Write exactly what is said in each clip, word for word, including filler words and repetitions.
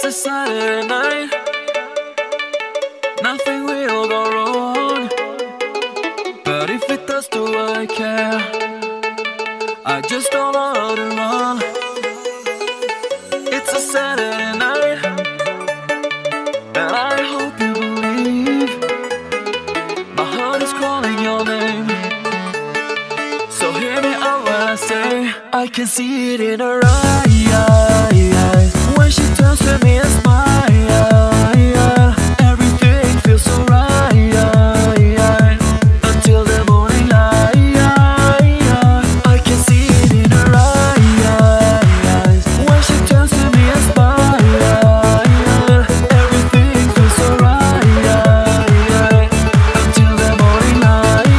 a Saturday night, nothing will go wrong. But if it does, do I care? I just don't know how to run. It's a Saturday night, and I hope you believe my heart is calling your name. So hear me out when I say I can see it in her eyes when she turns to me and smiles. Everything feels so right until the morning light. I can see it in her eyes when she turns to me and smiles. Everything feels so right until the morning light.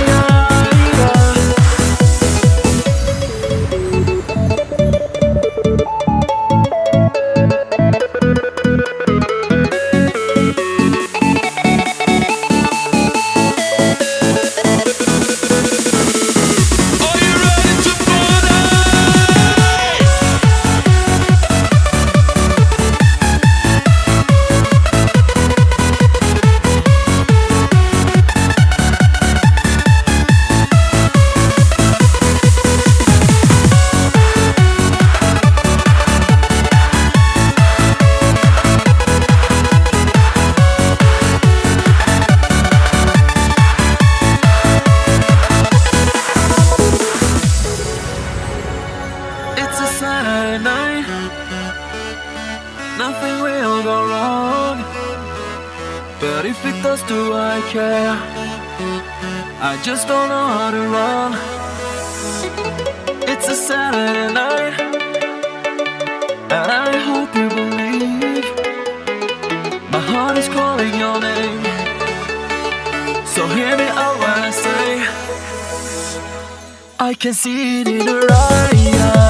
It's a Saturday night, nothing will go wrong. But if it does, do I care? I just don't know how to run. It's a Saturday night, and I hope you believe my heart is calling your name. So hear me out when I say I can see it in her eyes.